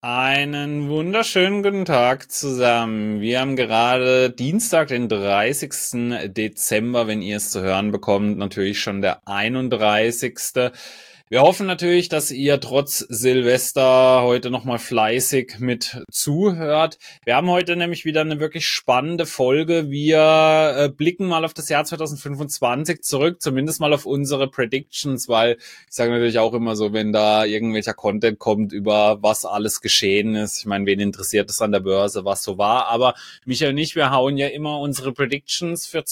Einen wunderschönen guten Tag zusammen. Wir haben gerade Dienstag, den 30. Dezember, wenn ihr es zu hören bekommt, natürlich schon der 31. Wir hoffen natürlich, dass ihr trotz Silvester heute nochmal fleißig mit zuhört. Wir haben heute nämlich wieder eine wirklich spannende Folge. Wir blicken mal auf das Jahr 2025 zurück, zumindest mal auf unsere Predictions, weil ich sage natürlich auch immer so, wenn da irgendwelcher Content kommt über was alles geschehen ist. Ich meine, wen interessiert es an der Börse, was so war? Aber Michael und ich, wir hauen ja immer unsere Predictions für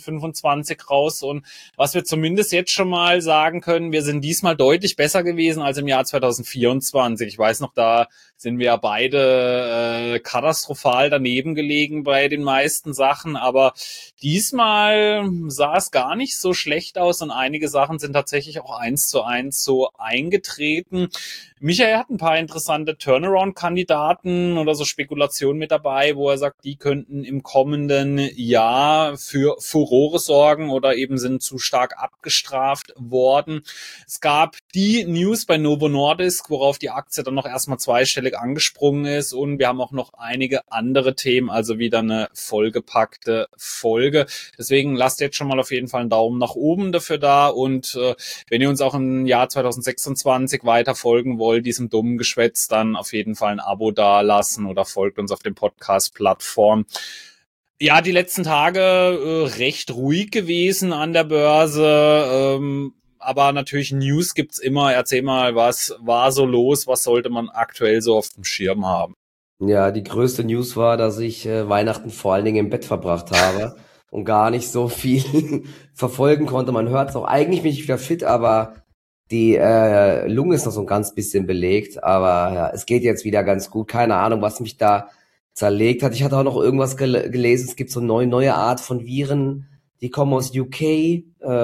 2025 raus. Und was wir zumindest jetzt schon mal sagen können, wir sind diesmal deutlich besser gewesen als im Jahr 2024. Ich weiß noch, da sind wir ja beide katastrophal daneben gelegen bei den meisten Sachen. Aber diesmal sah es gar nicht so schlecht aus und einige Sachen sind tatsächlich auch 1:1 so eingetreten. Michael hat ein paar interessante Turnaround-Kandidaten oder so Spekulationen mit dabei, wo er sagt, die könnten im kommenden Jahr für Furore sorgen oder eben sind zu stark abgestraft worden. Es gab die News bei Novo Nordisk, worauf die Aktie dann noch erstmal zweistellig angesprungen ist, und wir haben auch noch einige andere Themen, also wieder eine vollgepackte Folge. Deswegen lasst jetzt schon mal auf jeden Fall einen Daumen nach oben dafür da, und wenn ihr uns auch im Jahr 2026 weiter folgen wollt, diesem dummen Geschwätz, dann auf jeden Fall ein Abo dalassen oder folgt uns auf den Podcast-Plattformen. Ja, die letzten Tage recht ruhig gewesen an der Börse, aber natürlich News gibt's immer. Erzähl mal, was war so los, was sollte man aktuell so auf dem Schirm haben? Ja, die größte News war, dass ich Weihnachten vor allen Dingen im Bett verbracht habe und gar nicht so viel verfolgen konnte. Man hört es auch, eigentlich bin ich wieder fit, aber die Lunge ist noch so ein ganz bisschen belegt. Aber ja, es geht jetzt wieder ganz gut. Keine Ahnung, was mich da zerlegt hat. Ich hatte auch noch irgendwas gelesen. Es gibt so eine neue Art von Viren, die kommen aus UK.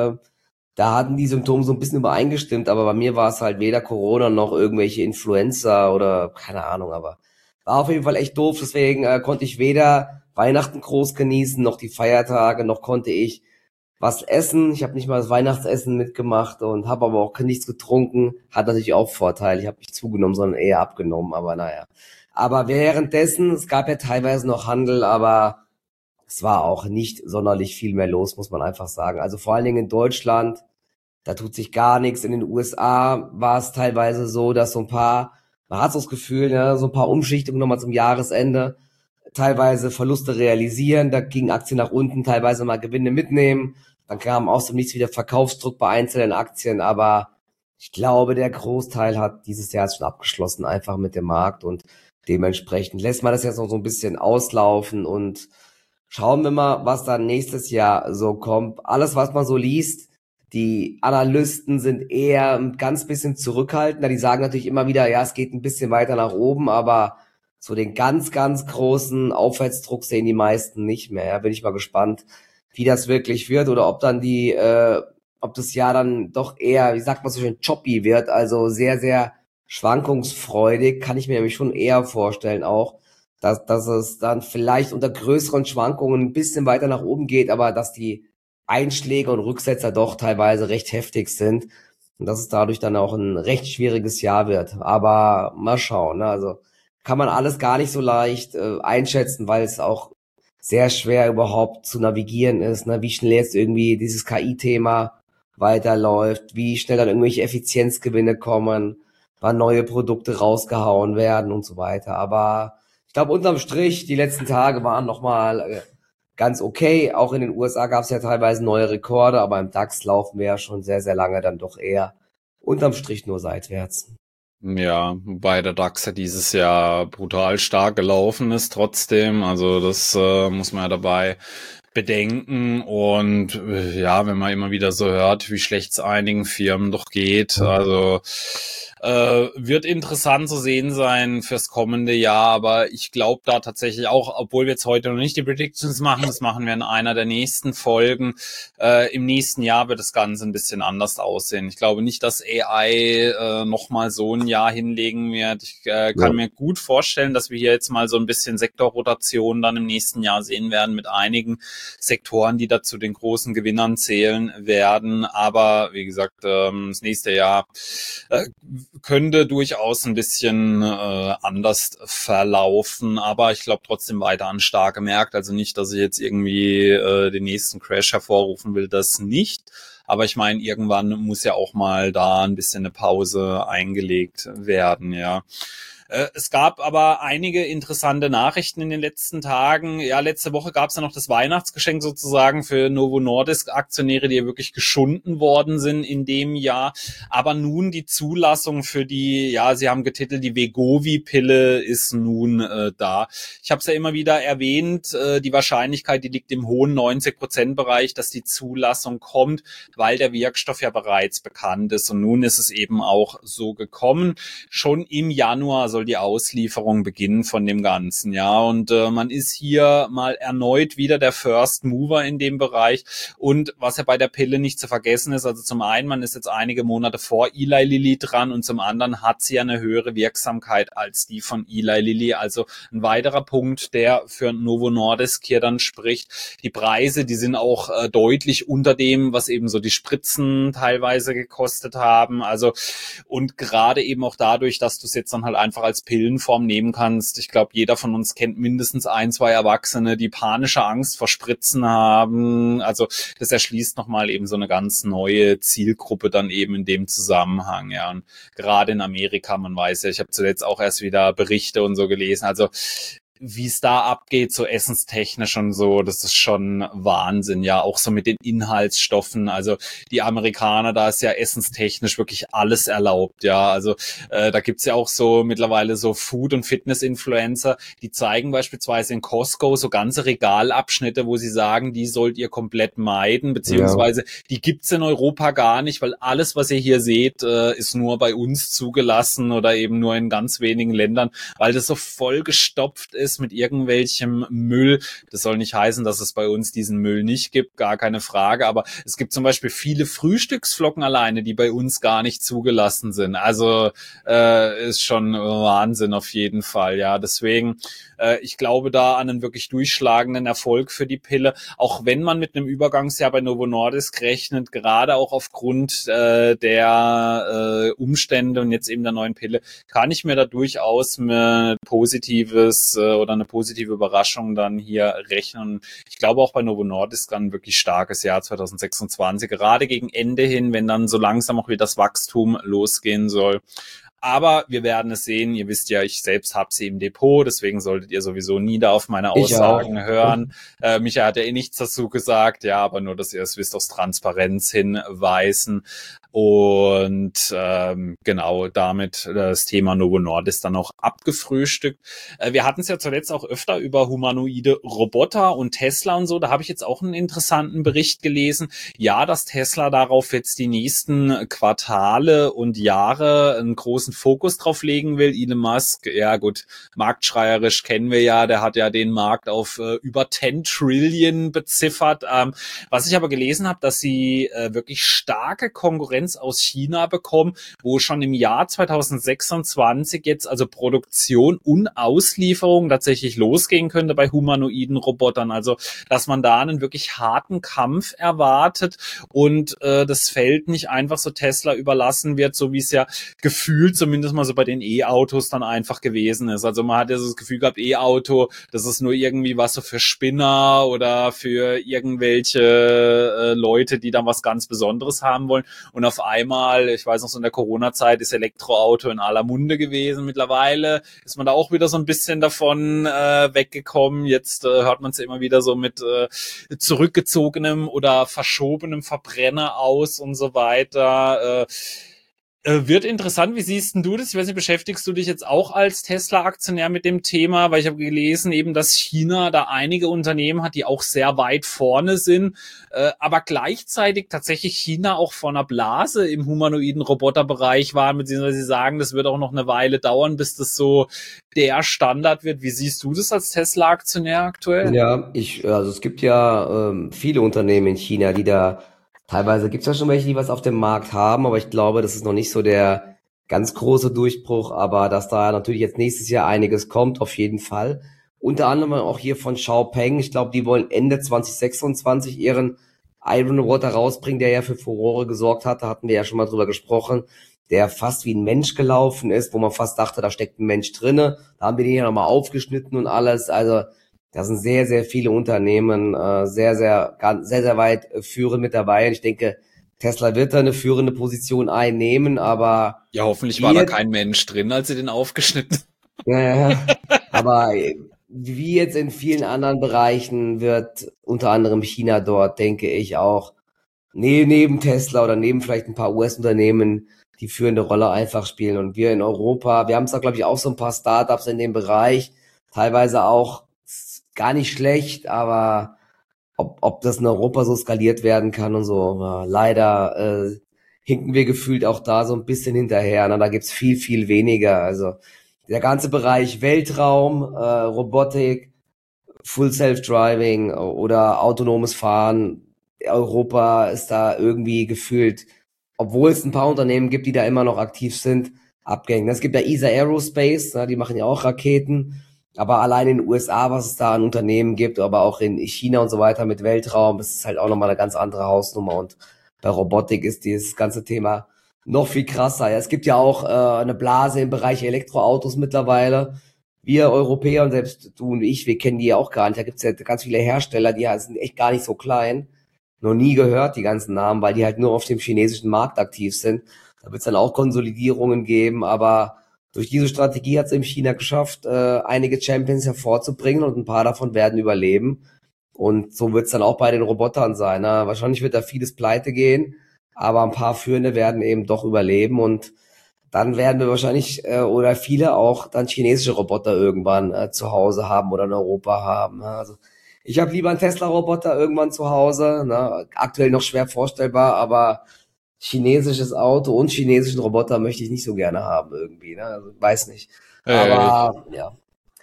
Da hatten die Symptome so ein bisschen übereingestimmt, aber bei mir war es halt weder Corona noch irgendwelche Influenza oder keine Ahnung, aber war auf jeden Fall echt doof. Deswegen konnte ich weder Weihnachten groß genießen, noch die Feiertage, noch konnte ich was essen. Ich habe nicht mal das Weihnachtsessen mitgemacht und habe aber auch nichts getrunken. Hat natürlich auch Vorteile. Ich habe nicht zugenommen, sondern eher abgenommen, aber naja. Aber währenddessen, es gab ja teilweise noch Handel, aber es war auch nicht sonderlich viel mehr los, muss man einfach sagen. Also vor allen Dingen in Deutschland, da tut sich gar nichts. In den USA war es teilweise so, dass so ein paar, man hat so das Gefühl, ne, so ein paar Umschichtungen nochmal zum Jahresende, teilweise Verluste realisieren, da gingen Aktien nach unten, teilweise mal Gewinne mitnehmen. Dann kam aus dem Nichts wieder Verkaufsdruck bei einzelnen Aktien, aber ich glaube, der Großteil hat dieses Jahr schon abgeschlossen, einfach mit dem Markt, und dementsprechend lässt man das jetzt noch so ein bisschen auslaufen und schauen wir mal, was dann nächstes Jahr so kommt. Alles, was man so liest, die Analysten sind eher ein ganz bisschen zurückhaltender. Die sagen natürlich immer wieder, ja, es geht ein bisschen weiter nach oben, aber so den ganz, ganz großen Aufwärtsdruck sehen die meisten nicht mehr. Ja, bin ich mal gespannt, wie das wirklich wird, oder ob dann ob das Jahr dann doch eher, wie sagt man so schön, choppy wird, also sehr, sehr schwankungsfreudig, kann ich mir nämlich schon eher vorstellen auch, dass es dann vielleicht unter größeren Schwankungen ein bisschen weiter nach oben geht, aber dass die Einschläge und Rücksetzer doch teilweise recht heftig sind und dass es dadurch dann auch ein recht schwieriges Jahr wird. Aber mal schauen, ne? Also kann man alles gar nicht so leicht einschätzen, weil es auch sehr schwer überhaupt zu navigieren ist, ne? Wie schnell jetzt irgendwie dieses KI-Thema weiterläuft, wie schnell dann irgendwelche Effizienzgewinne kommen, wann neue Produkte rausgehauen werden und so weiter. Aber ich glaube, unterm Strich, die letzten Tage waren nochmal ganz okay. Auch in den USA gab es ja teilweise neue Rekorde, aber im DAX laufen wir ja schon sehr, sehr lange dann doch eher unterm Strich nur seitwärts. Ja, wobei der DAX ja dieses Jahr brutal stark gelaufen ist trotzdem. Also das muss man ja dabei bedenken. Und ja, wenn man immer wieder so hört, wie schlecht es einigen Firmen doch geht, also wird interessant zu sehen sein fürs kommende Jahr, aber ich glaube da tatsächlich auch, obwohl wir jetzt heute noch nicht die Predictions machen, das machen wir in einer der nächsten Folgen, im nächsten Jahr wird das Ganze ein bisschen anders aussehen. Ich glaube nicht, dass AI nochmal so ein Jahr hinlegen wird. Ich kann mir gut vorstellen, dass wir hier jetzt mal so ein bisschen Sektorrotation dann im nächsten Jahr sehen werden mit einigen Sektoren, die da zu den großen Gewinnern zählen werden. Aber wie gesagt, das nächste Jahr könnte durchaus ein bisschen anders verlaufen, aber ich glaube trotzdem weiter an starke Märkte. Also nicht, dass ich jetzt irgendwie den nächsten Crash hervorrufen will, das nicht. Aber ich meine, irgendwann muss ja auch mal da ein bisschen eine Pause eingelegt werden, ja. Es gab aber einige interessante Nachrichten in den letzten Tagen. Ja, letzte Woche gab es ja noch das Weihnachtsgeschenk sozusagen für Novo Nordisk Aktionäre, die ja wirklich geschunden worden sind in dem Jahr. Aber nun die Zulassung für die, ja, sie haben getitelt, die Wegovy-Pille ist nun da. Ich habe es ja immer wieder erwähnt, die Wahrscheinlichkeit, die liegt im hohen 90%-Bereich, dass die Zulassung kommt, weil der Wirkstoff ja bereits bekannt ist. Und nun ist es eben auch so gekommen. Schon im Januar soll die Auslieferung beginnen von dem Ganzen, ja, und man ist hier mal erneut wieder der First Mover in dem Bereich und was ja bei der Pille nicht zu vergessen ist, also zum einen, man ist jetzt einige Monate vor Eli Lilly dran und zum anderen hat sie ja eine höhere Wirksamkeit als die von Eli Lilly, also ein weiterer Punkt, der für Novo Nordisk hier dann spricht. Die Preise, die sind auch deutlich unter dem, was eben so die Spritzen teilweise gekostet haben, also und gerade eben auch dadurch, dass du es jetzt dann halt einfach als Pillenform nehmen kannst. Ich glaube, jeder von uns kennt mindestens 1, 2 Erwachsene, die panische Angst vor Spritzen haben. Also das erschließt nochmal eben so eine ganz neue Zielgruppe dann eben in dem Zusammenhang. Ja, und gerade in Amerika, man weiß ja, ich habe zuletzt auch erst wieder Berichte und so gelesen. Also wie es da abgeht, so essenstechnisch und so, das ist schon Wahnsinn, ja, auch so mit den Inhaltsstoffen, also die Amerikaner, da ist ja essenstechnisch wirklich alles erlaubt, ja, also da gibt's ja auch so mittlerweile so Food- und Fitness-Influencer, die zeigen beispielsweise in Costco so ganze Regalabschnitte, wo sie sagen, die sollt ihr komplett meiden, beziehungsweise die gibt's in Europa gar nicht, weil alles, was ihr hier seht, ist nur bei uns zugelassen oder eben nur in ganz wenigen Ländern, weil das so vollgestopft ist mit irgendwelchem Müll. Das soll nicht heißen, dass es bei uns diesen Müll nicht gibt, gar keine Frage, aber es gibt zum Beispiel viele Frühstücksflocken alleine, die bei uns gar nicht zugelassen sind. Also ist schon Wahnsinn auf jeden Fall, ja. Deswegen, ich glaube da an einen wirklich durchschlagenden Erfolg für die Pille, auch wenn man mit einem Übergangsjahr bei Novo Nordisk rechnet, gerade auch aufgrund der Umstände und jetzt eben der neuen Pille, kann ich mir da durchaus mit Positives oder eine positive Überraschung dann hier rechnen. Ich glaube auch bei Novo Nordisk dann ein wirklich starkes Jahr 2026, gerade gegen Ende hin, wenn dann so langsam auch wieder das Wachstum losgehen soll. Aber wir werden es sehen. Ihr wisst ja, ich selbst habe sie im Depot, deswegen solltet ihr sowieso nie da auf meine Aussagen hören. Michael hat ja eh nichts dazu gesagt, ja, aber nur, dass ihr es wisst, aus Transparenz hinweisen. Und genau, damit das Thema Novo Nordisk dann auch abgefrühstückt. Wir hatten es ja zuletzt auch öfter über humanoide Roboter und Tesla und so. Da habe ich jetzt auch einen interessanten Bericht gelesen. Ja, dass Tesla darauf jetzt die nächsten Quartale und Jahre einen großen Fokus drauf legen will. Elon Musk, ja gut, marktschreierisch kennen wir ja, der hat ja den Markt auf über 10 Trillion beziffert. Was ich aber gelesen habe, dass sie wirklich starke Konkurrenz aus China bekommen, wo schon im Jahr 2026 jetzt also Produktion und Auslieferung tatsächlich losgehen könnte bei humanoiden Robotern. Also, dass man da einen wirklich harten Kampf erwartet und das Feld nicht einfach so Tesla überlassen wird, so wie es ja gefühlt zumindest mal so bei den E-Autos dann einfach gewesen ist. Also man hat ja so das Gefühl gehabt, E-Auto, das ist nur irgendwie was so für Spinner oder für irgendwelche Leute, die dann was ganz Besonderes haben wollen. Und auf einmal, ich weiß noch so in der Corona-Zeit, ist Elektroauto in aller Munde gewesen. Mittlerweile ist man da auch wieder so ein bisschen davon weggekommen. Jetzt hört man es ja immer wieder so mit zurückgezogenem oder verschobenem Verbrenner aus und so weiter. Wird interessant, wie siehst denn du das? Ich weiß nicht, beschäftigst du dich jetzt auch als Tesla-Aktionär mit dem Thema? Weil ich habe gelesen eben, dass China da einige Unternehmen hat, die auch sehr weit vorne sind, aber gleichzeitig tatsächlich China auch vor einer Blase im humanoiden Roboterbereich war, beziehungsweise sie sagen, das wird auch noch eine Weile dauern, bis das so der Standard wird. Wie siehst du das als Tesla-Aktionär aktuell? Ja, also es gibt ja viele Unternehmen in China, die da, teilweise gibt's ja schon welche, die was auf dem Markt haben, aber ich glaube, das ist noch nicht so der ganz große Durchbruch, aber dass da natürlich jetzt nächstes Jahr einiges kommt, auf jeden Fall. Unter anderem auch hier von Xiaopeng, ich glaube, die wollen Ende 2026 ihren Iron Roboter rausbringen, der ja für Furore gesorgt hat, da hatten wir ja schon mal drüber gesprochen. der fast wie ein Mensch gelaufen ist, wo man fast dachte, da steckt ein Mensch drinne. Da haben wir den ja nochmal aufgeschnitten und alles. Also da sind sehr, sehr viele Unternehmen sehr, sehr weit führend mit dabei. Und ich denke, Tesla wird da eine führende Position einnehmen, aber Ja, hoffentlich war da kein Mensch drin, als sie den aufgeschnitten. ja, aber wie jetzt in vielen anderen Bereichen wird unter anderem China dort, denke ich, auch neben Tesla oder neben vielleicht ein paar US-Unternehmen die führende Rolle einfach spielen. Und wir in Europa, wir haben zwar, glaube ich, auch so ein paar Startups in dem Bereich, teilweise auch gar nicht schlecht, aber ob das in Europa so skaliert werden kann und so, leider hinken wir gefühlt auch da so ein bisschen hinterher. Da gibt's viel, viel weniger. Also der ganze Bereich Weltraum, Robotik, Full Self-Driving oder autonomes Fahren, Europa ist da irgendwie gefühlt, obwohl es ein paar Unternehmen gibt, die da immer noch aktiv sind, abgehängt. Es gibt ja ESA Aerospace, die machen ja auch Raketen, aber allein in den USA, was es da an Unternehmen gibt, aber auch in China und so weiter mit Weltraum, das ist halt auch nochmal eine ganz andere Hausnummer. Und bei Robotik ist dieses ganze Thema noch viel krasser. Ja, es gibt ja auch eine Blase im Bereich Elektroautos mittlerweile. Wir Europäer und selbst du und ich, wir kennen die ja auch gar nicht. Da gibt's ja ganz viele Hersteller, die sind echt gar nicht so klein. Noch nie gehört, die ganzen Namen, weil die halt nur auf dem chinesischen Markt aktiv sind. Da wird's dann auch Konsolidierungen geben, aber durch diese Strategie hat's eben China geschafft, einige Champions hervorzubringen und ein paar davon werden überleben. Und so wird's dann auch bei den Robotern sein. Ne? Wahrscheinlich wird da vieles pleite gehen, aber ein paar Führende werden eben doch überleben und dann werden wir wahrscheinlich oder viele auch dann chinesische Roboter irgendwann zu Hause haben oder in Europa haben. Ne? Also ich habe lieber einen Tesla-Roboter irgendwann zu Hause. Ne? Aktuell noch schwer vorstellbar, aber chinesisches Auto und chinesischen Roboter möchte ich nicht so gerne haben irgendwie. Ne? Also weiß nicht. Aber ja,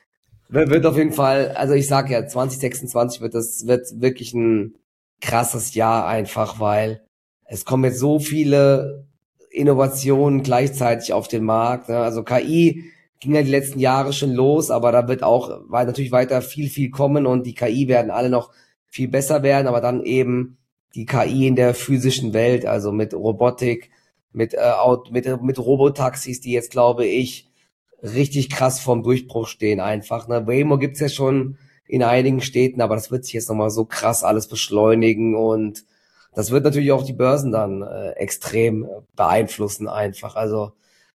wird auf jeden Fall. Also ich sag ja, 2026 wird wirklich ein krasses Jahr einfach, weil es kommen jetzt so viele Innovationen gleichzeitig auf den Markt. Ne? Also KI ging ja die letzten Jahre schon los, aber da wird auch natürlich weiter viel, viel kommen und die KI werden alle noch viel besser werden, aber dann eben die KI in der physischen Welt, also mit Robotik, mit Robotaxis, die jetzt, glaube ich, richtig krass vorm Durchbruch stehen einfach. Ne? Waymo gibt's ja schon in einigen Städten, aber das wird sich jetzt nochmal so krass alles beschleunigen und das wird natürlich auch die Börsen dann extrem beeinflussen einfach. Also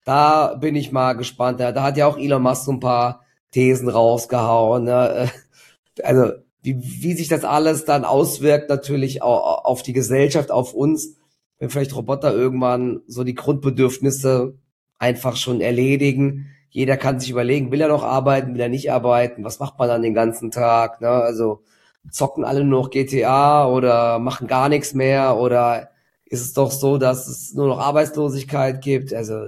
da bin ich mal gespannt. Ja, da hat ja auch Elon Musk so ein paar Thesen rausgehauen. Ne? Also wie sich das alles dann auswirkt natürlich auch auf die Gesellschaft, auf uns, wenn vielleicht Roboter irgendwann so die Grundbedürfnisse einfach schon erledigen. Jeder kann sich überlegen, will er noch arbeiten, will er nicht arbeiten, was macht man dann den ganzen Tag, ne? Also zocken alle nur noch GTA oder machen gar nichts mehr oder ist es doch so, dass es nur noch Arbeitslosigkeit gibt? Also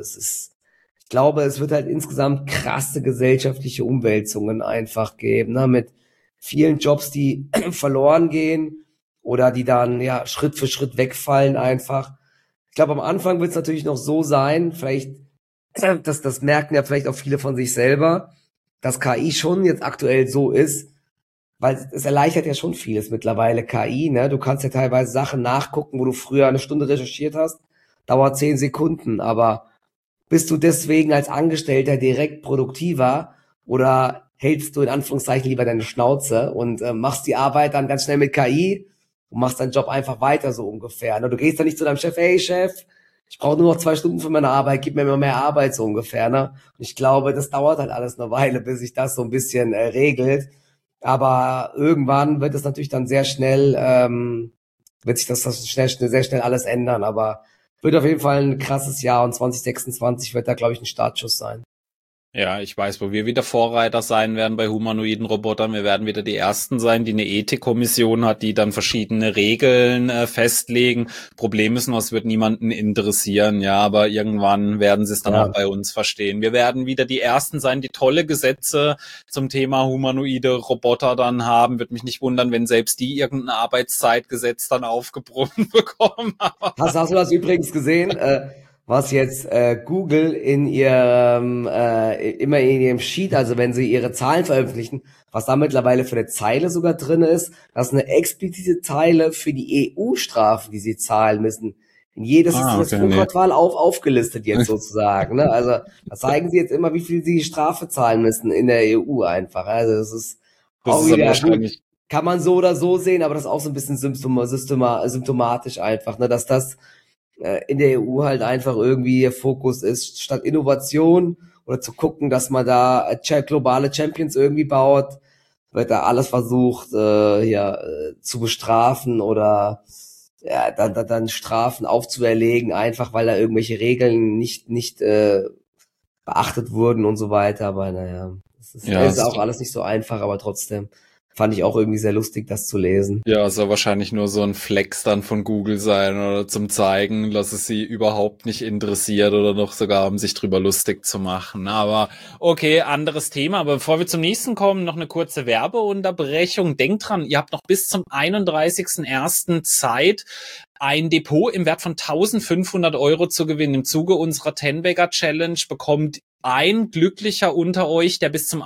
ich glaube, es wird halt insgesamt krasse gesellschaftliche Umwälzungen einfach geben, ne? Mit vielen Jobs, die verloren gehen oder die dann ja Schritt für Schritt wegfallen einfach. Ich glaube, am Anfang wird es natürlich noch so sein, vielleicht, das merken ja vielleicht auch viele von sich selber, dass KI schon jetzt aktuell so ist, weil es erleichtert ja schon vieles mittlerweile, KI, ne? Du kannst ja teilweise Sachen nachgucken, wo du früher eine Stunde recherchiert hast, dauert 10 Sekunden, aber bist du deswegen als Angestellter direkt produktiver oder hältst du in Anführungszeichen lieber deine Schnauze und machst die Arbeit dann ganz schnell mit KI und machst deinen Job einfach weiter so ungefähr. Ne? Du gehst dann nicht zu deinem Chef, hey Chef, ich brauche nur noch 2 Stunden für meine Arbeit, gib mir immer mehr Arbeit so ungefähr. Ne? Und ich glaube, das dauert halt alles eine Weile, bis sich das so ein bisschen regelt. Aber irgendwann wird es natürlich dann sehr schnell, wird sich das sehr schnell alles ändern. Aber wird auf jeden Fall ein krasses Jahr und 2026 wird da, glaube ich, ein Startschuss sein. Ja, ich weiß, wo wir wieder Vorreiter sein werden bei humanoiden Robotern. Wir werden wieder die Ersten sein, die eine Ethikkommission hat, die dann verschiedene Regeln festlegen. Problem ist nur, es wird niemanden interessieren, ja, aber irgendwann werden sie es dann auch bei uns verstehen. Wir werden wieder die Ersten sein, die tolle Gesetze zum Thema humanoide Roboter dann haben. Würde mich nicht wundern, wenn selbst die irgendein Arbeitszeitgesetz dann aufgebrummt bekommen. Hast du das übrigens gesehen? Was jetzt Google in ihrem immer in ihrem Sheet, also wenn sie ihre Zahlen veröffentlichen, was da mittlerweile für eine Zeile sogar drin ist, das ist eine explizite Zeile für die EU-Strafen, die sie zahlen müssen Das ist jetzt pro Quartal aufgelistet jetzt sozusagen, ne? Also, da zeigen sie jetzt immer, wie viel sie Strafe zahlen müssen in der EU einfach. Also, das ist auch wieder gut. Kann man so oder so sehen, aber das ist auch so ein bisschen symptomatisch einfach, ne? Dass das in der EU halt einfach irgendwie der Fokus ist, statt Innovation oder zu gucken, dass man da globale Champions irgendwie baut, wird da alles versucht, zu bestrafen oder dann Strafen aufzuerlegen, einfach weil da irgendwelche Regeln nicht beachtet wurden und so weiter. Aber naja, es ist auch alles nicht so einfach, aber trotzdem fand ich auch irgendwie sehr lustig, das zu lesen. Ja, soll wahrscheinlich nur so ein Flex dann von Google sein oder zum Zeigen, dass es sie überhaupt nicht interessiert oder noch sogar um sich drüber lustig zu machen. Aber okay, anderes Thema. Aber bevor wir zum nächsten kommen, noch eine kurze Werbeunterbrechung. Denkt dran, ihr habt noch bis zum 31.01. Zeit, ein Depot im Wert von 1.500 € zu gewinnen. Im Zuge unserer 10-Bagger Challenge bekommt ein Glücklicher unter euch, der bis zum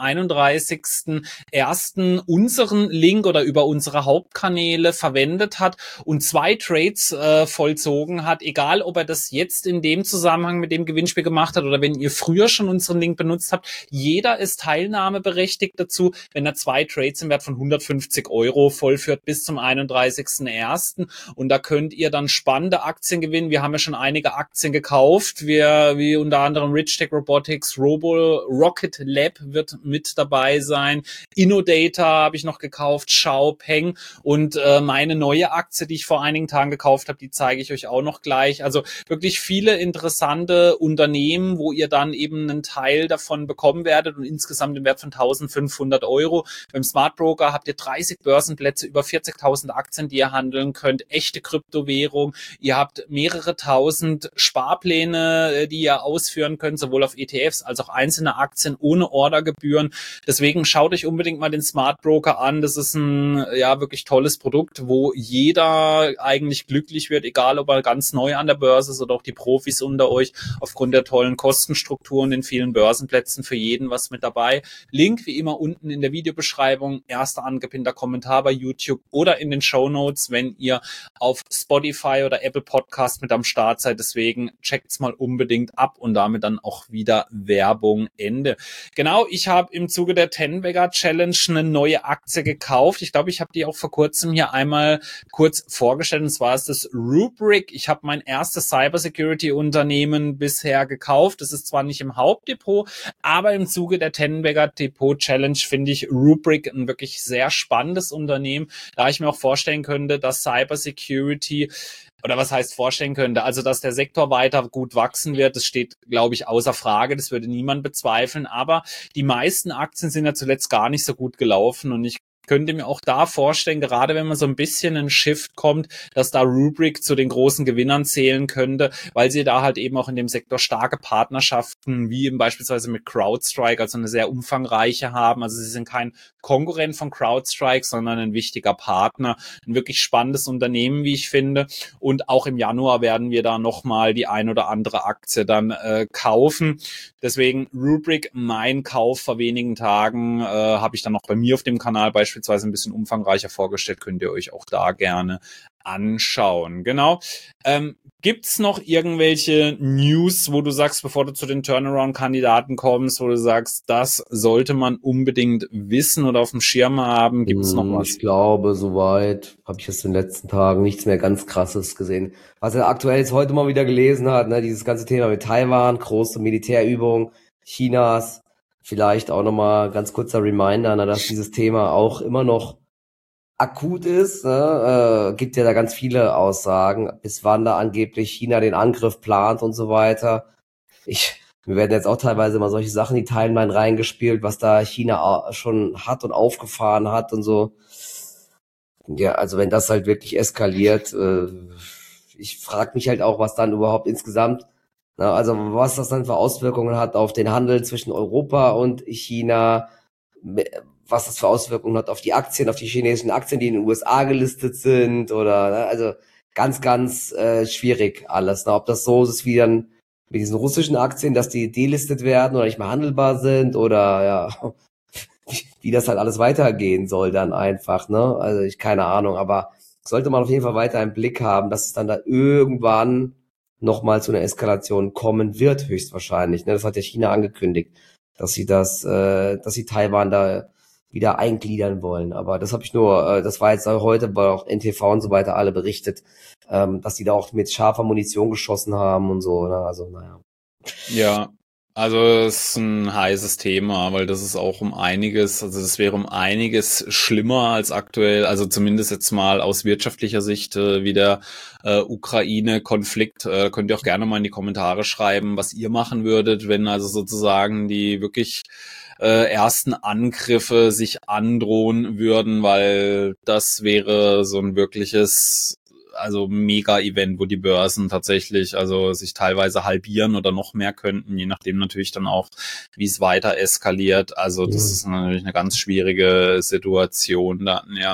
31.01. unseren Link oder über unsere Hauptkanäle verwendet hat und 2 Trades vollzogen hat, egal ob er das jetzt in dem Zusammenhang mit dem Gewinnspiel gemacht hat oder wenn ihr früher schon unseren Link benutzt habt. Jeder ist teilnahmeberechtigt dazu, wenn er 2 Trades im Wert von 150 € vollführt bis zum 31.01. Und da könnt ihr dann spannende Aktien gewinnen. Wir haben ja schon einige Aktien gekauft, wie unter anderem Richtech Robotics, Rocket Lab wird mit dabei sein, Innodata habe ich noch gekauft, Xiaopeng und meine neue Aktie, die ich vor einigen Tagen gekauft habe, die zeige ich euch auch noch gleich. Also wirklich viele interessante Unternehmen, wo ihr dann eben einen Teil davon bekommen werdet und insgesamt im Wert von 1.500 €. Beim Smart Broker habt ihr 30 Börsenplätze, über 40.000 Aktien, die ihr handeln könnt, echte Kryptowährung. Ihr habt mehrere tausend Sparpläne, die ihr ausführen könnt, sowohl auf ETFs als auch einzelne Aktien ohne Ordergebühren. Deswegen schaut euch unbedingt mal den Smart Broker an. Das ist ein wirklich tolles Produkt, wo jeder eigentlich glücklich wird, egal ob er ganz neu an der Börse ist oder auch die Profis unter euch, aufgrund der tollen Kostenstrukturen in vielen Börsenplätzen für jeden was mit dabei. Link wie immer unten in der Videobeschreibung, erster angepinnter Kommentar bei YouTube oder in den Shownotes, wenn ihr auf Spotify oder Apple Podcast mit am Start seid. Deswegen checkt's mal unbedingt ab und damit dann auch wieder Werbung Ende. Genau, ich habe im Zuge der 10-Bagger Challenge eine neue Aktie gekauft. Ich glaube, ich habe die auch vor kurzem hier einmal kurz vorgestellt. Und zwar ist das Rubrik. Ich habe mein erstes Cybersecurity-Unternehmen bisher gekauft. Das ist zwar nicht im Hauptdepot, aber im Zuge der 10-Bagger Depot Challenge finde ich Rubrik ein wirklich sehr spannendes Unternehmen, da ich mir auch vorstellen könnte, dass Cybersecurity oder was heißt vorstellen könnte, also dass der Sektor weiter gut wachsen wird, das steht, glaube ich, außer Frage, das würde niemand bezweifeln, aber die meisten Aktien sind ja zuletzt gar nicht so gut gelaufen und ich könnte mir auch da vorstellen, gerade wenn man so ein bisschen einen Shift kommt, dass da Rubrik zu den großen Gewinnern zählen könnte, weil sie da halt eben auch in dem Sektor starke Partnerschaften, wie eben beispielsweise mit CrowdStrike, also eine sehr umfangreiche haben. Also sie sind kein Konkurrent von CrowdStrike, sondern ein wichtiger Partner. Ein wirklich spannendes Unternehmen, wie ich finde. Und auch im Januar werden wir da nochmal die ein oder andere Aktie dann kaufen. Deswegen Rubrik, mein Kauf vor wenigen Tagen, habe ich dann noch bei mir auf dem Kanal beispielsweise ein bisschen umfangreicher vorgestellt, könnt ihr euch auch da gerne anschauen. Genau. Gibt's noch irgendwelche News, wo du sagst, bevor du zu den Turnaround-Kandidaten kommst, wo du sagst, das sollte man unbedingt wissen oder auf dem Schirm haben? Gibt's noch was? Ich glaube, soweit habe ich jetzt in den letzten Tagen nichts mehr ganz Krasses gesehen. Was er aktuell jetzt heute mal wieder gelesen hat, ne, dieses ganze Thema mit Taiwan, große Militärübung Chinas, vielleicht auch nochmal ganz kurzer Reminder, ne, dass dieses Thema auch immer noch akut ist, ne? Gibt ja da ganz viele Aussagen, bis wann da angeblich China den Angriff plant und so weiter. Mir werden jetzt auch teilweise mal solche Sachen in die Timeline reingespielt, was da China schon hat und aufgefahren hat und so. Ja, also wenn das halt wirklich eskaliert, ich frage mich halt auch, was dann überhaupt insgesamt, na, also was das dann für Auswirkungen hat auf den Handel zwischen Europa und China, was das für Auswirkungen hat auf die Aktien, auf die chinesischen Aktien, die in den USA gelistet sind oder, also ganz, ganz schwierig alles. Ob das so ist wie dann mit diesen russischen Aktien, dass die delistet werden oder nicht mehr handelbar sind oder ja, wie das halt alles weitergehen soll dann einfach, ne? Also keine Ahnung, aber sollte man auf jeden Fall weiter im Blick haben, dass es dann da irgendwann nochmal zu einer Eskalation kommen wird, höchstwahrscheinlich. Ne? Das hat ja China angekündigt, dass sie Taiwan da wieder eingliedern wollen. Aber das habe ich nur, das war jetzt heute bei auch NTV und so weiter alle berichtet, dass die da auch mit scharfer Munition geschossen haben und so. Ne? Also, naja. Ja, also es ist ein heißes Thema, weil das ist auch um einiges, also das wäre um einiges schlimmer als aktuell, also zumindest jetzt mal aus wirtschaftlicher Sicht, wie der Ukraine-Konflikt. Könnt ihr auch gerne mal in die Kommentare schreiben, was ihr machen würdet, wenn also sozusagen die wirklich ersten Angriffe sich androhen würden, weil das wäre so ein wirkliches, also Mega-Event, wo die Börsen tatsächlich also sich teilweise halbieren oder noch mehr könnten, je nachdem natürlich dann auch, wie es weiter eskaliert. Also das ist natürlich eine ganz schwierige Situation dann, ja.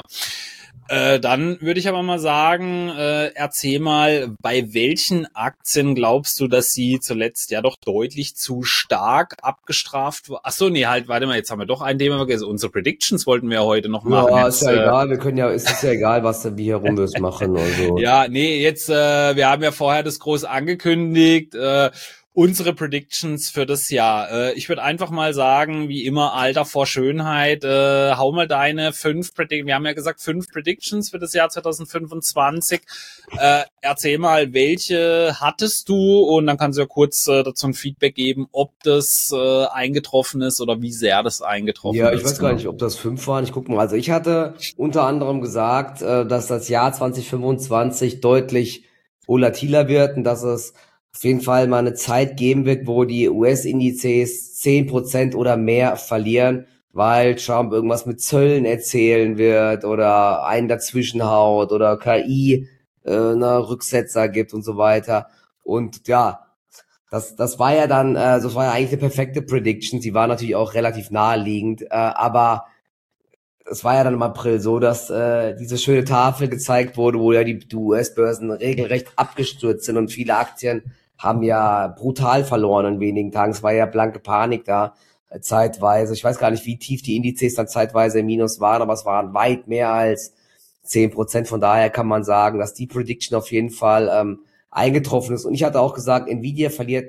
Dann würde ich aber mal sagen, erzähl mal, bei welchen Aktien glaubst du, dass sie zuletzt ja doch deutlich zu stark abgestraft wurden? Achso, nee, halt, warte mal, jetzt haben wir doch ein Thema vergessen. Unsere Predictions wollten wir ja heute noch machen. Ja, Jetzt, ist ja egal, es ist ja egal, was wir hier rum machen oder so. ja, nee, jetzt, wir haben ja vorher das groß angekündigt, unsere Predictions für das Jahr. Ich würde einfach mal sagen, wie immer, Alter vor Schönheit, hau mal deine 5 Predictions, wir haben ja gesagt 5 Predictions für das Jahr 2025. Erzähl mal, welche hattest du und dann kannst du ja kurz dazu ein Feedback geben, ob das eingetroffen ist oder wie sehr das eingetroffen ist. Ja, ich weiß gar nicht, ob das 5 waren. Ich guck mal. Also ich hatte unter anderem gesagt, dass das Jahr 2025 deutlich volatiler wird und dass es auf jeden Fall mal eine Zeit geben wird, wo die US-Indizes 10% oder mehr verlieren, weil Trump irgendwas mit Zöllen erzählen wird oder einen dazwischenhaut oder KI Rücksetzer gibt und so weiter. Und ja, das war ja dann, das war ja eigentlich eine perfekte Prediction. Sie war natürlich auch relativ naheliegend, aber es war ja dann im April so, dass diese schöne Tafel gezeigt wurde, wo ja die US-Börsen regelrecht abgestürzt sind und viele Aktien haben ja brutal verloren in wenigen Tagen. Es war ja blanke Panik da zeitweise. Ich weiß gar nicht, wie tief die Indizes dann zeitweise im Minus waren, aber es waren weit mehr als 10%. Von daher kann man sagen, dass die Prediction auf jeden Fall eingetroffen ist. Und ich hatte auch gesagt, Nvidia verliert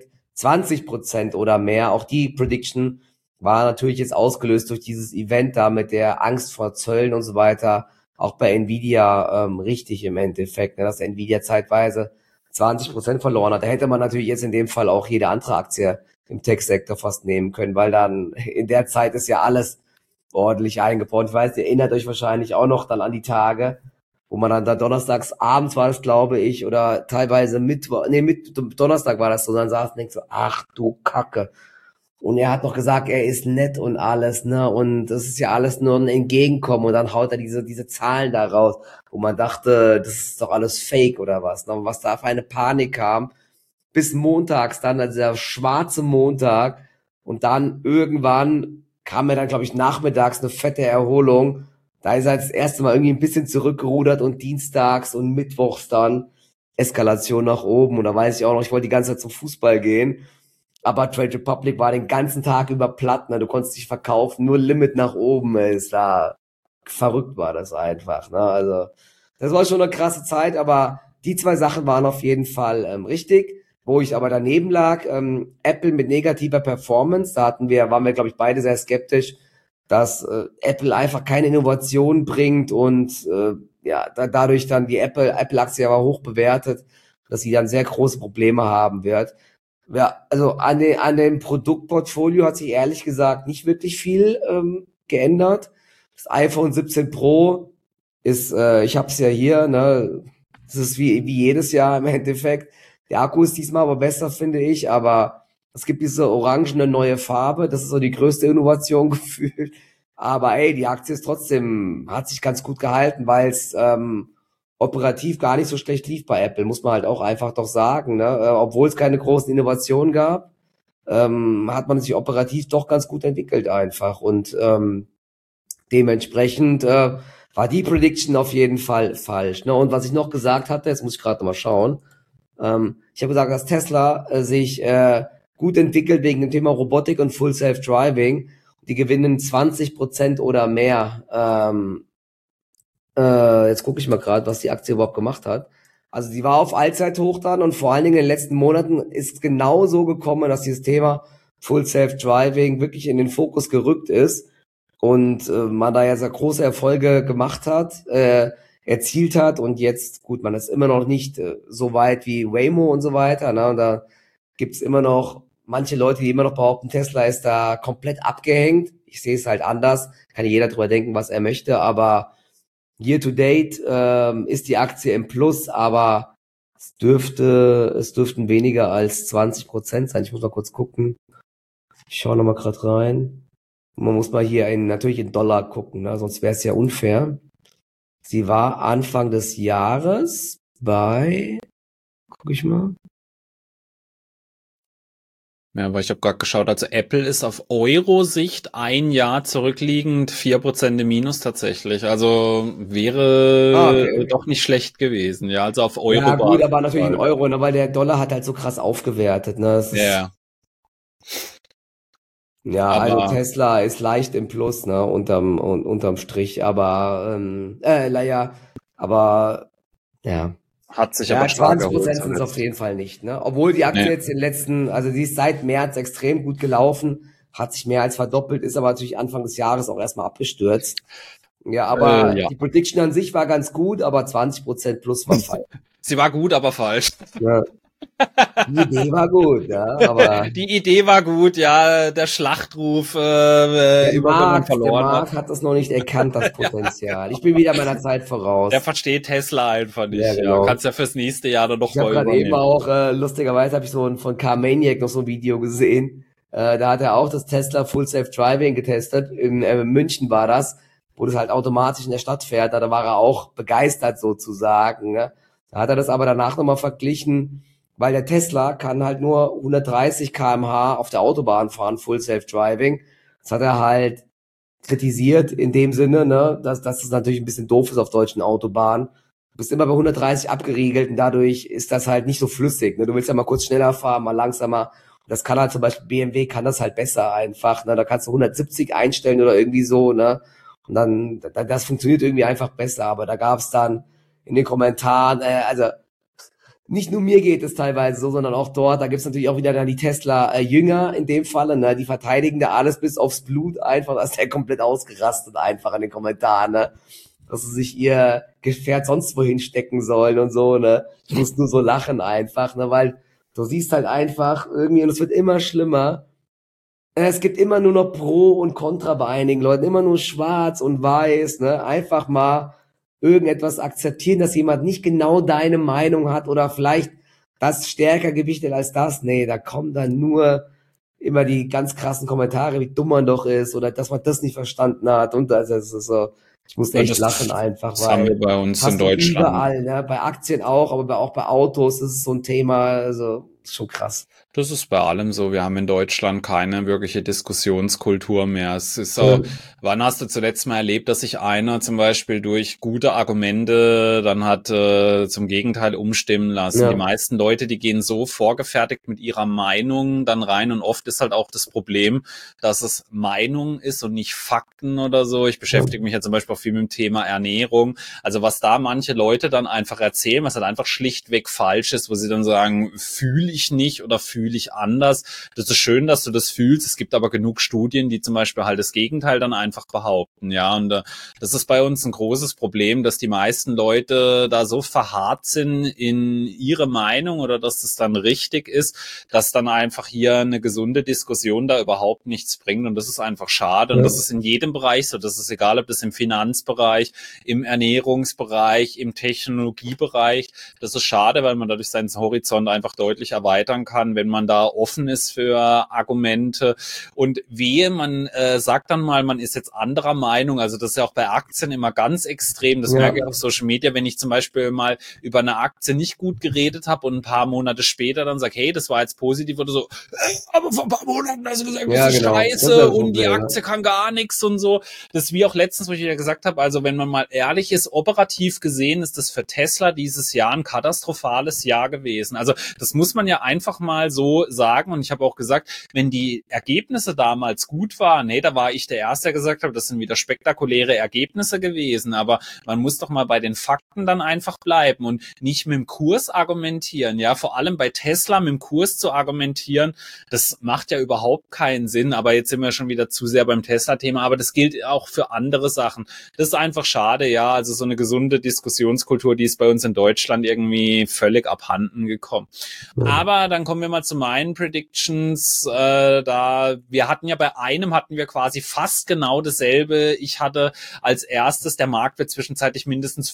20% oder mehr. Auch die Prediction war natürlich jetzt ausgelöst durch dieses Event da mit der Angst vor Zöllen und so weiter. Auch bei Nvidia richtig im Endeffekt, ne, dass Nvidia zeitweise 20% verloren hat. Da hätte man natürlich jetzt in dem Fall auch jede andere Aktie im Tech-Sektor fast nehmen können, weil dann in der Zeit ist ja alles ordentlich eingebrochen. Ich weiß, ihr erinnert euch wahrscheinlich auch noch dann an die Tage, wo man dann da donnerstags abends war das, glaube ich, oder teilweise Donnerstag war das so, dann saß und denkt so, ach du Kacke. Und er hat noch gesagt, er ist nett und alles, ne, und das ist ja alles nur ein Entgegenkommen und dann haut er diese Zahlen da raus, wo man dachte, das ist doch alles Fake oder was, ne, und was da für eine Panik kam, bis montags dann, also der schwarze Montag und dann irgendwann kam mir dann, glaube ich, nachmittags eine fette Erholung, da ist er das erste Mal irgendwie ein bisschen zurückgerudert und dienstags und mittwochs dann Eskalation nach oben und da weiß ich auch noch, ich wollte die ganze Zeit zum Fußball gehen, aber Trade Republic war den ganzen Tag über platt, ne? Du konntest dich verkaufen, nur Limit nach oben, ist da verrückt war das einfach, ne? Also das war schon eine krasse Zeit, aber die 2 Sachen waren auf jeden Fall richtig. Wo ich aber daneben lag, Apple mit negativer Performance, waren wir glaube ich beide sehr skeptisch, dass Apple einfach keine Innovation bringt und dadurch dann die Apple-Aktie aber hoch bewertet, dass sie dann sehr große Probleme haben wird. Ja, also an dem Produktportfolio hat sich ehrlich gesagt nicht wirklich viel geändert. Das iPhone 17 Pro ist, ich hab's ja hier, ne, das ist wie jedes Jahr im Endeffekt. Der Akku ist diesmal aber besser, finde ich, aber es gibt diese orangene neue Farbe, das ist so die größte Innovation gefühlt. Aber ey, die Aktie ist trotzdem, hat sich ganz gut gehalten, weil es operativ gar nicht so schlecht lief bei Apple, muss man halt auch einfach doch sagen, ne? Obwohl es keine großen Innovationen gab, hat man sich operativ doch ganz gut entwickelt einfach und dementsprechend war die Prediction auf jeden Fall falsch, ne? Und was ich noch gesagt hatte, jetzt muss ich gerade noch mal schauen, ich habe gesagt, dass Tesla sich gut entwickelt wegen dem Thema Robotik und Full Self-Driving. Die gewinnen 20% oder mehr Jetzt gucke ich mal gerade, was die Aktie überhaupt gemacht hat. Also die war auf Allzeithoch dann und vor allen Dingen in den letzten Monaten ist genau so gekommen, dass dieses Thema Full Self-Driving wirklich in den Fokus gerückt ist und man da ja sehr große Erfolge gemacht hat, erzielt hat und jetzt, gut, man ist immer noch nicht so weit wie Waymo und so weiter, ne? Und da gibt's immer noch manche Leute, die immer noch behaupten, Tesla ist da komplett abgehängt. Ich sehe es halt anders, kann jeder drüber denken, was er möchte, aber Year to date ist die Aktie im Plus, aber es dürften weniger als 20% sein. Ich muss mal kurz gucken. Ich schaue noch mal gerade rein. Man muss mal hier natürlich in Dollar gucken, ne? Sonst wäre es ja unfair. Sie war Anfang des Jahres guck ich mal. Ja, aber ich habe gerade geschaut, also Apple ist auf Euro-Sicht ein Jahr zurückliegend, 4% im Minus tatsächlich. Also wäre Okay. doch nicht schlecht gewesen. Ja, also auf Ja, gut, Euro-Basis. aber natürlich in Euro, ne? Weil der Dollar hat halt so krass aufgewertet, ne? Ja, Ja, also aber Tesla ist leicht im Plus, ne, unterm Strich, aber ja. hat sich aber Ja, stark 20% erholt sind es auf zuletzt. jeden Fall nicht, ne? Obwohl die Aktie Nee. jetzt also die ist seit März extrem gut gelaufen, hat sich mehr als verdoppelt, ist aber natürlich Anfang des Jahres auch erstmal abgestürzt. Ja, aber Ja. die Prediction an sich war ganz gut, aber 20% plus war falsch. Sie war gut, aber falsch. Ja. Die Idee war gut, ja, aber Die Idee war gut, ja, der Schlachtruf, der immer wenn man Der verloren hat. Markt hat das noch nicht erkannt, das Potenzial. Ich bin wieder meiner Zeit Der voraus. versteht Tesla einfach Ja, nicht. Ja, genau. kannst ja fürs nächste Jahr dann noch Ich habe mal gerade eben übernehmen. auch, lustigerweise habe ich von Carmaniac noch so ein Video gesehen. Da hat er auch das Tesla Full Self Driving getestet. In München war das, wo das halt automatisch in der Stadt fährt. Da war er auch begeistert sozusagen. Ne? Da hat er das aber danach nochmal verglichen, weil der Tesla kann halt nur 130 km/h auf der Autobahn fahren, Full Self Driving. Das hat er halt kritisiert in dem Sinne, ne, dass das natürlich ein bisschen doof ist auf deutschen Autobahnen. Du bist immer bei 130 abgeriegelt und dadurch ist das halt nicht so flüssig. Ne? Du willst ja mal kurz schneller fahren, mal langsamer. Und das kann halt zum Beispiel BMW kann das halt besser einfach. Ne? Da kannst du 170 einstellen oder irgendwie so. Ne? Und dann, das funktioniert irgendwie einfach besser. Aber da gab es dann in den Kommentaren, also nicht nur mir geht es teilweise so, sondern auch dort, da gibt's natürlich auch wieder dann die Tesla-Jünger in dem Falle, ne, die verteidigen da alles bis aufs Blut einfach, da ist der komplett ausgerastet einfach in den Kommentaren, ne, dass sie sich ihr Gefährt sonst wohin stecken sollen und so, ne, ich muss nur so lachen einfach, ne, weil du siehst halt einfach irgendwie, und es wird immer schlimmer, es gibt immer nur noch Pro und Contra bei einigen Leuten, immer nur schwarz und weiß, ne, einfach mal irgendetwas akzeptieren, dass jemand nicht genau deine Meinung hat oder vielleicht das stärker gewichtet als das. Nee, da kommen dann nur immer die ganz krassen Kommentare, wie dumm man doch ist oder dass man das nicht verstanden hat und das ist so, ich musste Und echt lachen einfach, das haben wir weil bei uns in hast du Deutschland. überall, ne, bei Aktien auch, aber auch bei Autos, das ist so ein Thema, also ist schon krass. Das ist bei allem so. Wir haben in Deutschland keine wirkliche Diskussionskultur mehr. Es ist so, wann hast du zuletzt mal erlebt, dass sich einer zum Beispiel durch gute Argumente dann hat zum Gegenteil umstimmen lassen? Ja. Die meisten Leute, die gehen so vorgefertigt mit ihrer Meinung dann rein und oft ist halt auch das Problem, dass es Meinung ist und nicht Fakten oder so. Ich beschäftige mich ja zum Beispiel auch viel mit dem Thema Ernährung. Also was da manche Leute dann einfach erzählen, was halt einfach schlichtweg falsch ist, wo sie dann sagen, fühle ich nicht oder fühle ich anders. Das ist schön, dass du das fühlst. Es gibt aber genug Studien, die zum Beispiel halt das Gegenteil dann einfach behaupten. Ja, und das ist bei uns ein großes Problem, dass die meisten Leute da so verharrt sind in ihre Meinung oder dass das dann richtig ist, dass dann einfach hier eine gesunde Diskussion da überhaupt nichts bringt. Und das ist einfach schade. Und das ist in jedem Bereich so. Das ist egal, ob das im Finanzbereich, im Ernährungsbereich, im Technologiebereich. Das ist schade, weil man dadurch seinen Horizont einfach deutlich erweitern kann, wenn man da offen ist für Argumente. Und wehe, man sagt dann mal, man ist jetzt anderer Meinung. Also das ist ja auch bei Aktien immer ganz extrem. Das merke ich auf Social Media, wenn ich zum Beispiel mal über eine Aktie nicht gut geredet habe und ein paar Monate später dann sage, hey, das war jetzt positiv oder so, aber vor ein paar Monaten hast du gesagt, das ist scheiße und die Aktie kann gar nichts und so. Das ist wie auch letztens, wo ich ja gesagt habe, also wenn man mal ehrlich ist, operativ gesehen ist das für Tesla dieses Jahr ein katastrophales Jahr gewesen. Also das muss man ja ja einfach mal so sagen, und ich habe auch gesagt, wenn die Ergebnisse damals gut waren, nee, da war ich der Erste, der gesagt hat, das sind wieder spektakuläre Ergebnisse gewesen, aber man muss doch mal bei den Fakten dann einfach bleiben und nicht mit dem Kurs argumentieren, ja, vor allem bei Tesla mit dem Kurs zu argumentieren, das macht ja überhaupt keinen Sinn, aber jetzt sind wir schon wieder zu sehr beim Tesla-Thema, aber das gilt auch für andere Sachen. Das ist einfach schade, ja, also so eine gesunde Diskussionskultur, die ist bei uns in Deutschland irgendwie völlig abhanden gekommen. Ja. Aber dann kommen wir mal zu meinen Predictions, wir hatten ja bei einem hatten wir quasi fast genau dasselbe. Ich hatte als erstes, der Markt wird zwischenzeitlich mindestens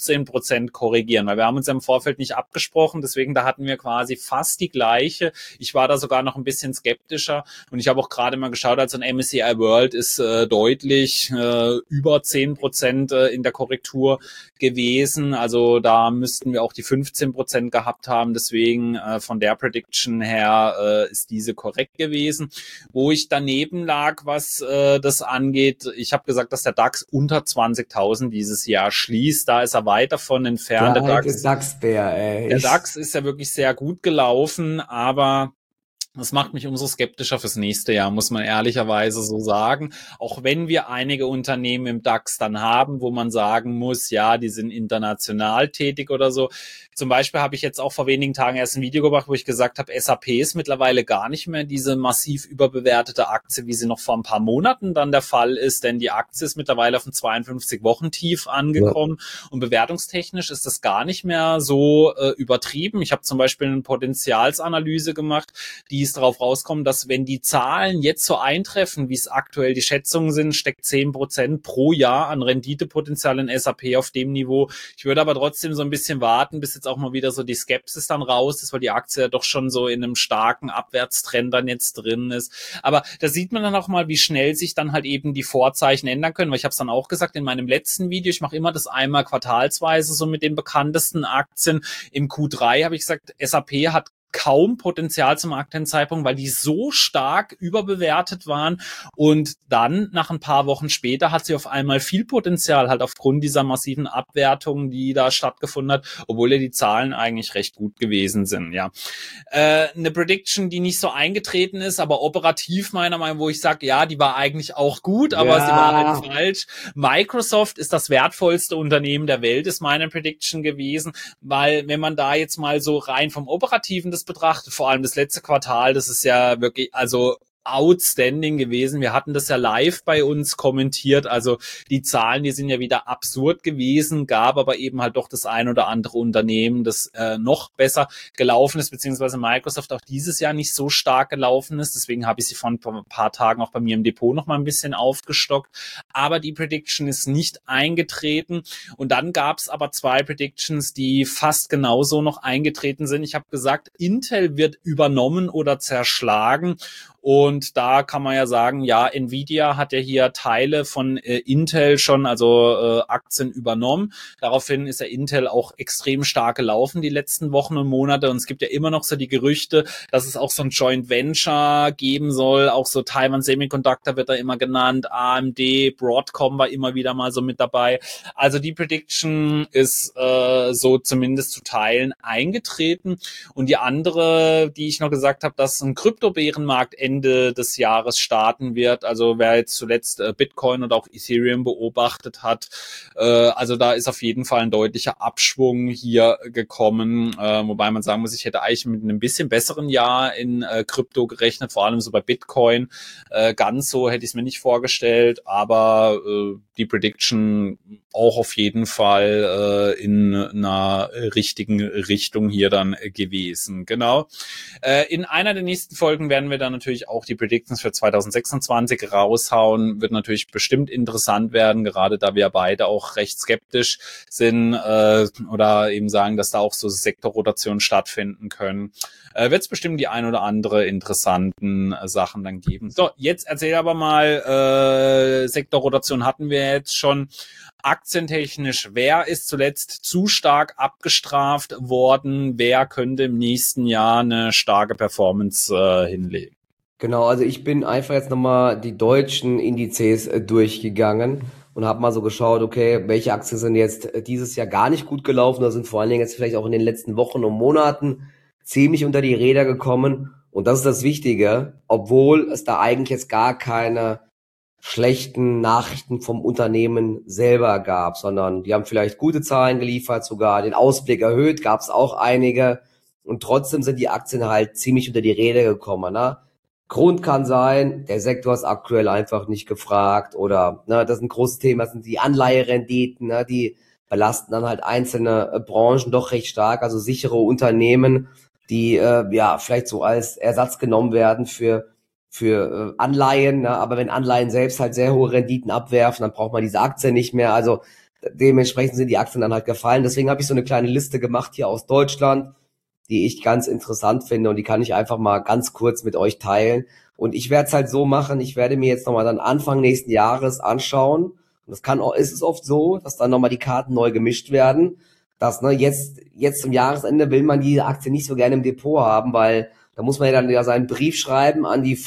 15% korrigieren, weil wir haben uns ja im Vorfeld nicht abgesprochen, deswegen da hatten wir quasi fast die gleiche. Ich war da sogar noch ein bisschen skeptischer und ich habe auch gerade mal geschaut, also ein MSCI World ist deutlich über 10% in der Korrektur gewesen, also da müssten wir auch die 15% gehabt haben, deswegen von der Prediction her ist diese korrekt gewesen. Wo ich daneben lag, was das angeht, ich habe gesagt, dass der DAX unter 20.000 dieses Jahr schließt, da ist er weit davon entfernt. Der DAX-Bär, ey. Der DAX ist ja wirklich sehr gut gelaufen, aber das macht mich umso skeptischer fürs nächste Jahr, muss man ehrlicherweise so sagen. Auch wenn wir einige Unternehmen im DAX dann haben, wo man sagen muss, ja, die sind international tätig oder so. Zum Beispiel habe ich jetzt auch vor wenigen Tagen erst ein Video gemacht, wo ich gesagt habe, SAP ist mittlerweile gar nicht mehr diese massiv überbewertete Aktie, wie sie noch vor ein paar Monaten dann der Fall ist, denn die Aktie ist mittlerweile auf ein 52-Wochen-Tief angekommen und bewertungstechnisch ist das gar nicht mehr so übertrieben. Ich habe zum Beispiel eine Potenzialsanalyse gemacht, die es darauf rauskommt, dass wenn die Zahlen jetzt so eintreffen, wie es aktuell die Schätzungen sind, steckt 10% pro Jahr an Renditepotenzial in SAP auf dem Niveau. Ich würde aber trotzdem so ein bisschen warten, bis jetzt auch mal wieder so die Skepsis dann raus ist, weil die Aktie ja doch schon so in einem starken Abwärtstrend dann jetzt drin ist. Aber da sieht man dann auch mal, wie schnell sich dann halt eben die Vorzeichen ändern können, weil ich habe es dann auch gesagt in meinem letzten Video, ich mache immer das einmal quartalsweise so mit den bekanntesten Aktien. Im Q3 habe ich gesagt, SAP hat kaum Potenzial zum aktuellen Zeitpunkt, weil die so stark überbewertet waren und dann nach ein paar Wochen später hat sie auf einmal viel Potenzial halt aufgrund dieser massiven Abwertung, die da stattgefunden hat, obwohl ja die Zahlen eigentlich recht gut gewesen sind, ja. Eine Prediction, die nicht so eingetreten ist, aber operativ meiner Meinung nach, wo ich sage, ja, die war eigentlich auch gut, aber sie war halt falsch. Microsoft ist das wertvollste Unternehmen der Welt, ist meine Prediction gewesen, weil wenn man da jetzt mal so rein vom Operativen das betrachtet, vor allem das letzte Quartal, das ist ja wirklich, also outstanding gewesen. Wir hatten das ja live bei uns kommentiert, also die Zahlen, die sind ja wieder absurd gewesen, gab aber eben halt doch das ein oder andere Unternehmen, das noch besser gelaufen ist, beziehungsweise Microsoft auch dieses Jahr nicht so stark gelaufen ist, deswegen habe ich sie vor ein paar Tagen auch bei mir im Depot noch mal ein bisschen aufgestockt, aber die Prediction ist nicht eingetreten und dann gab es aber zwei Predictions, die fast genauso noch eingetreten sind. Ich habe gesagt, Intel wird übernommen oder zerschlagen. Und da kann man ja sagen, ja, Nvidia hat ja hier Teile von Intel schon, also Aktien übernommen. Daraufhin ist ja Intel auch extrem stark gelaufen die letzten Wochen und Monate. Und es gibt ja immer noch so die Gerüchte, dass es auch so ein Joint Venture geben soll. Auch so Taiwan Semiconductor wird da immer genannt. AMD, Broadcom war immer wieder mal so mit dabei. Also die Prediction ist so zumindest zu Teilen eingetreten. Und die andere, die ich noch gesagt habe, dass ein Kryptobärenmarkt Ende des Jahres starten wird. Also wer jetzt zuletzt Bitcoin und auch Ethereum beobachtet hat, also da ist auf jeden Fall ein deutlicher Abschwung hier gekommen, wobei man sagen muss, ich hätte eigentlich mit einem bisschen besseren Jahr in Krypto gerechnet, vor allem so bei Bitcoin. Ganz so hätte ich es mir nicht vorgestellt, aber die Prediction auch auf jeden Fall in einer richtigen Richtung hier dann gewesen. Genau. In einer der nächsten Folgen werden wir dann natürlich auch die Predictions für 2026 raushauen. Wird natürlich bestimmt interessant werden, gerade da wir beide auch recht skeptisch sind oder eben sagen, dass da auch so Sektorrotationen stattfinden können. Wird es bestimmt die ein oder andere interessanten Sachen dann geben. So, jetzt erzähl aber mal, Sektorrotation hatten wir jetzt schon. Aktientechnisch, wer ist zuletzt zu stark abgestraft worden? Wer könnte im nächsten Jahr eine starke Performance hinlegen? Genau, also ich bin einfach jetzt nochmal die deutschen Indizes durchgegangen und habe mal so geschaut, okay, welche Aktien sind jetzt dieses Jahr gar nicht gut gelaufen oder sind vor allen Dingen jetzt vielleicht auch in den letzten Wochen und Monaten ziemlich unter die Räder gekommen. Und das ist das Wichtige, obwohl es da eigentlich jetzt gar keine schlechten Nachrichten vom Unternehmen selber gab, sondern die haben vielleicht gute Zahlen geliefert, sogar den Ausblick erhöht, gab es auch einige. Und trotzdem sind die Aktien halt ziemlich unter die Räder gekommen. Ne? Grund kann sein, der Sektor ist aktuell einfach nicht gefragt oder das ist ein großes Thema, das sind die Anleiherenditen, die belasten dann halt einzelne Branchen doch recht stark, also sichere Unternehmen, die vielleicht so als Ersatz genommen werden für Anleihen, aber wenn Anleihen selbst halt sehr hohe Renditen abwerfen, dann braucht man diese Aktien nicht mehr, also dementsprechend sind die Aktien dann halt gefallen. Deswegen habe ich so eine kleine Liste gemacht hier aus Deutschland, die ich ganz interessant finde und die kann ich einfach mal ganz kurz mit euch teilen. Und ich werde es halt so machen, ich werde mir jetzt nochmal dann Anfang nächsten Jahres anschauen. Und ist es oft so, dass dann nochmal die Karten neu gemischt werden. Dass jetzt zum Jahresende will man die Aktie nicht so gerne im Depot haben, weil da muss man ja dann ja seinen Brief schreiben an die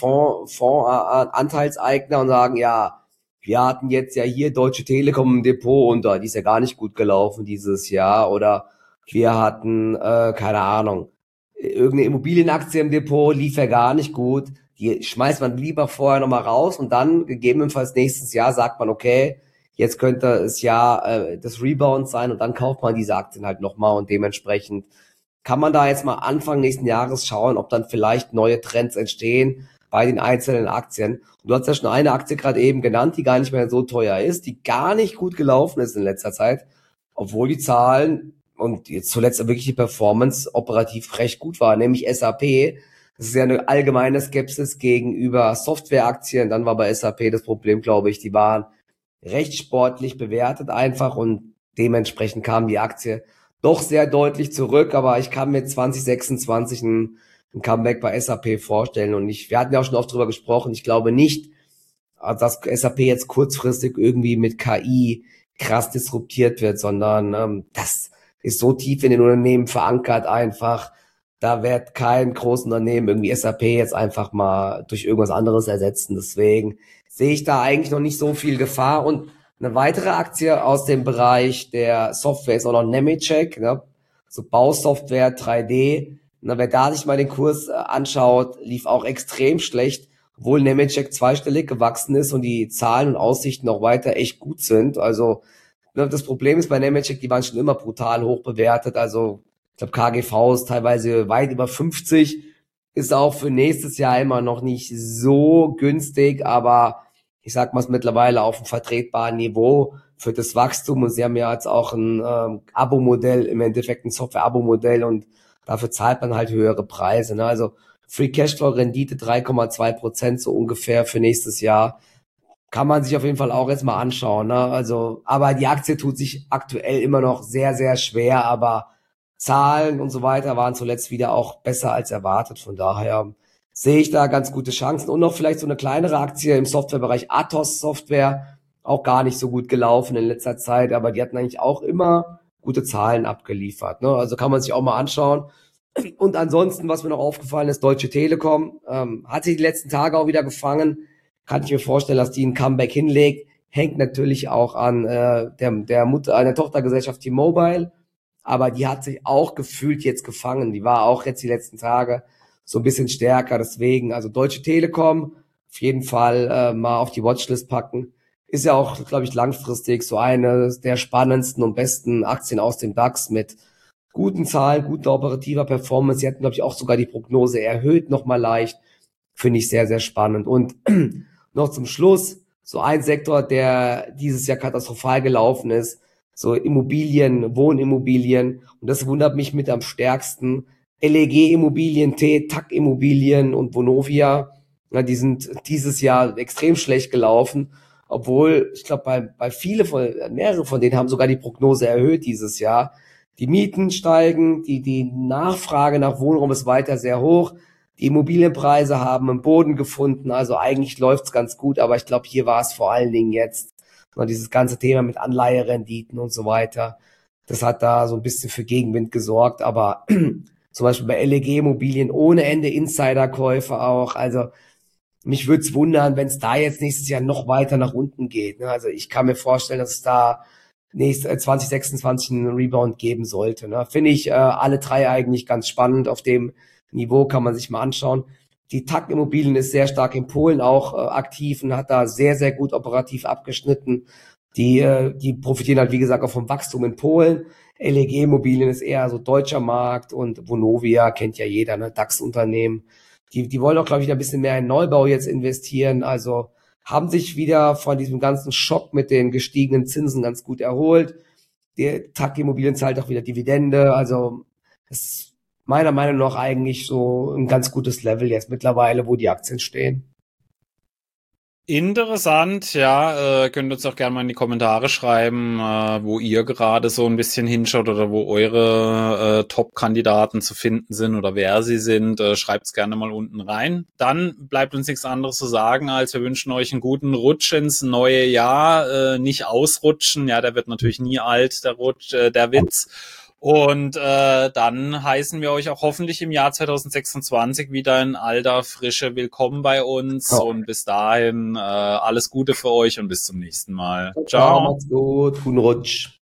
Fondsanteilseigner und sagen, ja, wir hatten jetzt ja hier Deutsche Telekom im Depot und die ist ja gar nicht gut gelaufen dieses Jahr. Oder wir hatten, keine Ahnung, irgendeine Immobilienaktie im Depot, lief ja gar nicht gut. Die schmeißt man lieber vorher nochmal raus und dann gegebenenfalls nächstes Jahr sagt man, okay, jetzt könnte es ja das Rebound sein und dann kauft man diese Aktien halt nochmal und dementsprechend kann man da jetzt mal Anfang nächsten Jahres schauen, ob dann vielleicht neue Trends entstehen bei den einzelnen Aktien. Und du hast ja schon eine Aktie gerade eben genannt, die gar nicht mehr so teuer ist, die gar nicht gut gelaufen ist in letzter Zeit, obwohl die Zahlen und jetzt zuletzt wirklich die Performance operativ recht gut war, nämlich SAP. Das ist ja eine allgemeine Skepsis gegenüber Softwareaktien. Dann war bei SAP das Problem, glaube ich, die waren recht sportlich bewertet einfach und dementsprechend kam die Aktie doch sehr deutlich zurück, aber ich kann mir 2026 ein Comeback bei SAP vorstellen und wir hatten ja auch schon oft drüber gesprochen, ich glaube nicht, dass SAP jetzt kurzfristig irgendwie mit KI krass disruptiert wird, sondern das ist so tief in den Unternehmen verankert einfach, da wird kein großes Unternehmen irgendwie SAP jetzt einfach mal durch irgendwas anderes ersetzen, deswegen sehe ich da eigentlich noch nicht so viel Gefahr. Und eine weitere Aktie aus dem Bereich der Software ist auch noch Nemetschek, so Bausoftware 3D. Wer da sich mal den Kurs anschaut, lief auch extrem schlecht, obwohl Nemetschek zweistellig gewachsen ist und die Zahlen und Aussichten auch weiter echt gut sind. Also das Problem ist bei Nemetschek, die waren schon immer brutal hoch bewertet. Also ich glaube, KGV ist teilweise weit über 50, ist auch für nächstes Jahr immer noch nicht so günstig, aber ich sag mal es mittlerweile auf einem vertretbaren Niveau für das Wachstum und sie haben ja jetzt auch ein Abo-Modell, im Endeffekt ein Software-Abo-Modell und dafür zahlt man halt höhere Preise. Ne? Also Free Cashflow-Rendite 3,2% so ungefähr für nächstes Jahr. Kann man sich auf jeden Fall auch jetzt mal anschauen. Ne? Also, aber die Aktie tut sich aktuell immer noch sehr, sehr schwer, aber Zahlen und so weiter waren zuletzt wieder auch besser als erwartet. Von daher sehe ich da ganz gute Chancen. Und noch vielleicht so eine kleinere Aktie im Softwarebereich, Atos Software, auch gar nicht so gut gelaufen in letzter Zeit, aber die hatten eigentlich auch immer gute Zahlen abgeliefert. Ne? Also kann man sich auch mal anschauen. Und ansonsten, was mir noch aufgefallen ist, Deutsche Telekom hat sich die letzten Tage auch wieder gefangen. Kann ich mir vorstellen, dass die ein Comeback hinlegt. Hängt natürlich auch an der Mutter, einer Tochtergesellschaft T-Mobile. Aber die hat sich auch gefühlt jetzt gefangen. Die war auch jetzt die letzten Tage so ein bisschen stärker. Deswegen, also Deutsche Telekom auf jeden Fall mal auf die Watchlist packen. Ist ja auch, glaube ich, langfristig so eine der spannendsten und besten Aktien aus dem DAX mit guten Zahlen, guter operativer Performance. Sie hatten, glaube ich, auch sogar die Prognose erhöht, nochmal leicht. Finde ich sehr, sehr spannend. Und noch zum Schluss, so ein Sektor, der dieses Jahr katastrophal gelaufen ist, so Immobilien, Wohnimmobilien. Und das wundert mich mit am stärksten. LEG Immobilien, TAC Immobilien und Vonovia, die sind dieses Jahr extrem schlecht gelaufen. Obwohl, ich glaube, mehrere von denen haben sogar die Prognose erhöht dieses Jahr. Die Mieten steigen, die Nachfrage nach Wohnraum ist weiter sehr hoch. Die Immobilienpreise haben einen Boden gefunden, also eigentlich läuft's ganz gut, aber ich glaube, hier war es vor allen Dingen jetzt dieses ganze Thema mit Anleiherenditen und so weiter. Das hat da so ein bisschen für Gegenwind gesorgt, aber zum Beispiel bei LEG Immobilien ohne Ende Insiderkäufe auch. Also mich würde es wundern, wenn es da jetzt nächstes Jahr noch weiter nach unten geht. Also ich kann mir vorstellen, dass es da nächst 2026 einen Rebound geben sollte. Ne? Finde ich alle drei eigentlich ganz spannend. Auf dem Niveau kann man sich mal anschauen. Die TAG Immobilien ist sehr stark in Polen auch aktiv und hat da sehr, sehr gut operativ abgeschnitten. Die profitieren halt, wie gesagt, auch vom Wachstum in Polen. LEG Immobilien ist eher so deutscher Markt und Vonovia kennt ja jeder, ne? DAX-Unternehmen. Die wollen auch, glaube ich, ein bisschen mehr in Neubau jetzt investieren. Also haben sich wieder von diesem ganzen Schock mit den gestiegenen Zinsen ganz gut erholt. Die TAG Immobilien zahlt auch wieder Dividende. Also das ist meiner Meinung nach eigentlich so ein ganz gutes Level jetzt mittlerweile, wo die Aktien stehen. Interessant, ja, könnt uns auch gerne mal in die Kommentare schreiben, wo ihr gerade so ein bisschen hinschaut oder wo eure Top-Kandidaten zu finden sind oder wer sie sind. Schreibt's gerne mal unten rein. Dann bleibt uns nichts anderes zu sagen, als wir wünschen euch einen guten Rutsch ins neue Jahr. Nicht ausrutschen, ja, der wird natürlich nie alt, der Rutsch, der Witz. Und dann heißen wir euch auch hoffentlich im Jahr 2026 wieder in alter Frische willkommen bei uns. Ja. Und bis dahin alles Gute für euch und bis zum nächsten Mal. Ciao, Ciao. macht's gut, guten Rutsch.